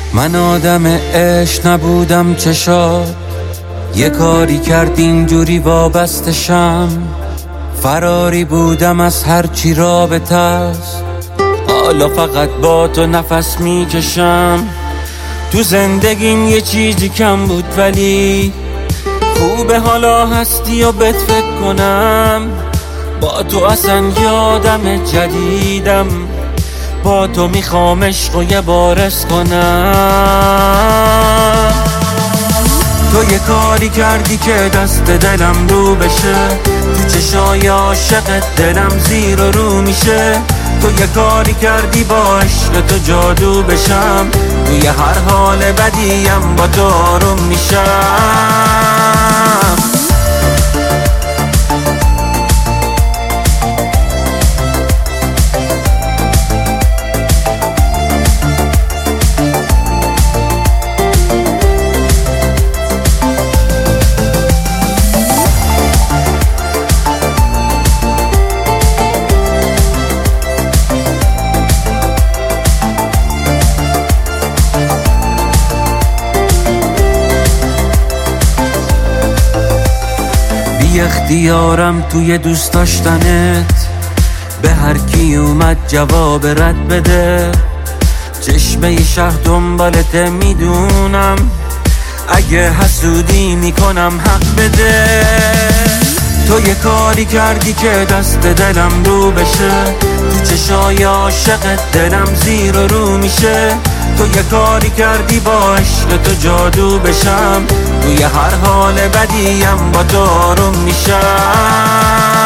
من آدم عشق نبودم چشات، یه کاری کرد اینجوری وابستشم. فراری بودم از هرچی رابطه است، حالا فقط با تو نفس میکشم. تو زندگیم یه چیزی کم بود ولی خوبه حالا هستی و بهت فکر کنم. با تو اصلا یادم جدیدم، با تو میخوام عشق و یه بارس کنم. تو یه کاری کردی که دست دلم رو بشه، تو چشای عاشقت دلم زیر و رو میشه. تو یه کاری کردی با عشق تو جادو بشم، توی هر حال بدیم با تو آروم میشم. بی اختیارم توی دوست داشتنت، به هر کی اومد جواب رد بده. چشمه شهر دنبالت میدونم، اگه حسودی میکنم حق بده. تو یه کاری کردی که دست دلم رو بشه، تو چشای عاشقت دلم زیر و رو میشه. تو یه کاری کردی با عشق تو جادو بشم، توی هر حال بدیم با تو آروم میشم.